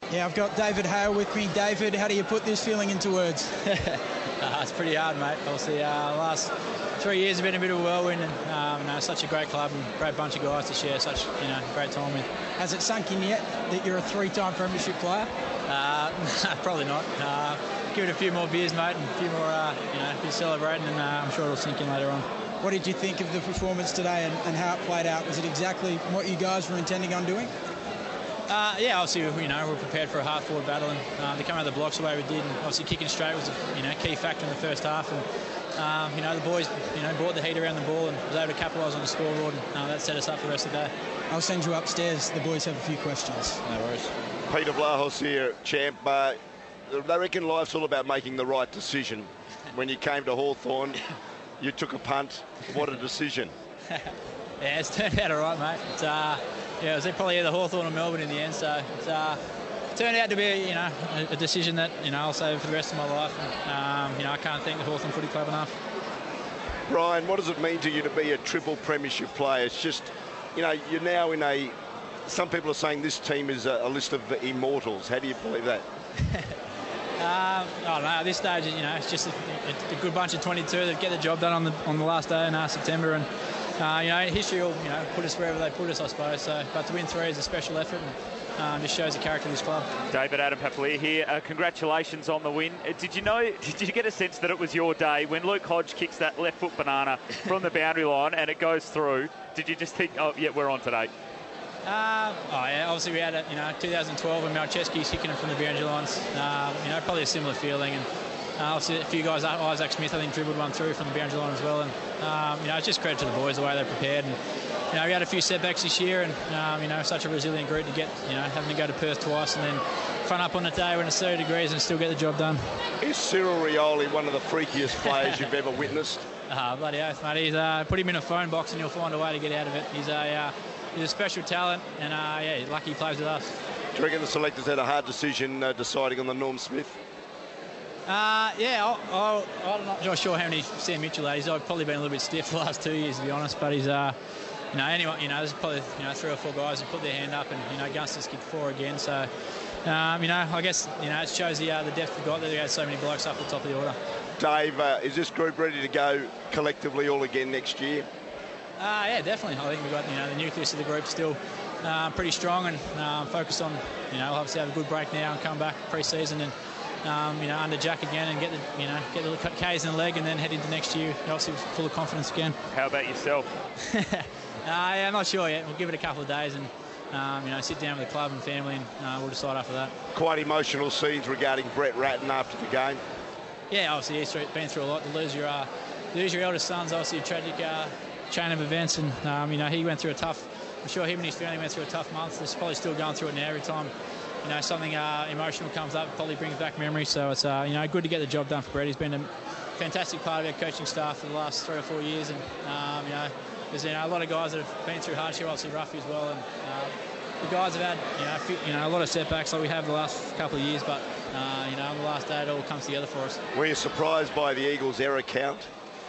Yeah, I've got David Hale with me. David, how do you put this feeling into words? It's pretty hard, mate. Obviously, the last 3 years have been a bit of a whirlwind, and such a great club and great bunch of guys to share such great time with. Has it sunk in yet that you're a three-time premiership player? Probably not. Give it a few more beers, mate, and a few more, be celebrating, and I'm sure it'll sink in later on. What did you think of the performance today and how it played out? Was it exactly what you guys were intending on doing? Yeah, obviously, we're prepared for a hard-forward battle, and to come out of the blocks the way we did, and obviously kicking straight was a key factor in the first half, and the boys brought the heat around the ball and was able to capitalise on the scoreboard, and that set us up for the rest of the day. I'll send you upstairs. The boys have a few questions. No worries. Peter Vlahos here, champ. They reckon life's all about making the right decision. When you came to Hawthorn, you took a punt. What a decision. Yeah, it's turned out all right, mate. It was probably either Hawthorn or Melbourne in the end, so it's turned out to be a decision that I'll save for the rest of my life. And, I can't thank the Hawthorn Footy Club enough. Brian, what does it mean to you to be a triple premiership player? It's just, you're now in a... Some people are saying this team is a list of immortals. How do you believe that? I don't know. At this stage, it's just a good bunch of 22 that get the job done on the last day in September, and history will put us wherever they put us, I suppose. So, but to win 3 is a special effort, and just shows the character of this club. David, Adam Papalia here. Congratulations on the win. Did you get a sense that it was your day when Luke Hodge kicks that left foot banana from the boundary line and it goes through? Did you just think, oh yeah, we're on today? Yeah, obviously we had 2012 when Malcheski's kicking it from the boundary lines. Probably a similar feeling, and obviously a few guys, Isaac Smith I think dribbled one through from the boundary line as well, and it's just credit to the boys the way they're prepared, and we had a few setbacks this year, and such a resilient group to get having to go to Perth twice and then front up on a day when it's 30 degrees and still get the job done. Is Cyril Rioli one of the freakiest players you've ever witnessed? Bloody oath, mate. He's put him in a phone box and he'll find a way to get out of it. He's a special talent, and lucky he plays with us. Do you reckon the selectors had a hard decision deciding on the Norm Smith? I'm not sure how many Sam Mitchell had. He's probably been a little bit stiff the last 2 years, to be honest. But he's, there's probably 3 or 4 guys who put their hand up, and Gunster's kicked 4 again. So, I guess it shows the depth we've got. That we had so many blokes up at the top of the order. Dave, is this group ready to go collectively all again next year? Yeah, definitely. I think we've got the nucleus of the group still pretty strong, and focused on obviously have a good break now and come back pre-season and under Jack again and get the K's in the leg and then head into next year obviously full of confidence again. How about yourself? I'm not sure yet. We'll give it a couple of days and sit down with the club and family, and we'll decide after that. Quite emotional scenes regarding Brett Ratton after the game. Yeah, obviously he's been through a lot. To lose your eldest son's obviously a tragic chain of events, and he went through a tough. I'm sure him and his family went through a tough month. They're probably still going through it now. Every time something emotional comes up, it probably brings back memories. So it's good to get the job done for Brett. He's been a fantastic part of our coaching staff for the last 3 or 4 years, and there's a lot of guys that have been through hardship, obviously Ruffy as well, and the guys have had a lot of setbacks like we have the last couple of years, but on the last day it all comes together for us. Were you surprised by the Eagles' error count?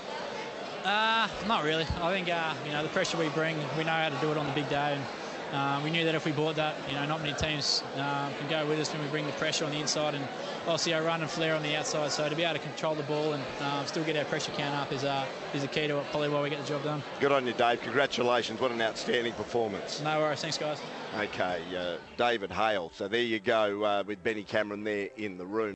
Not really. I think the pressure we bring, we know how to do it on the big day, and we knew that if we bought that, not many teams can go with us when we bring the pressure on the inside, and obviously our run and flare on the outside. So to be able to control the ball and still get our pressure count up is the key to probably why we get the job done. Good on you, Dave. Congratulations. What an outstanding performance. No worries. Thanks, guys. Okay, David Hale. So there you go with Benny Cameron there in the room.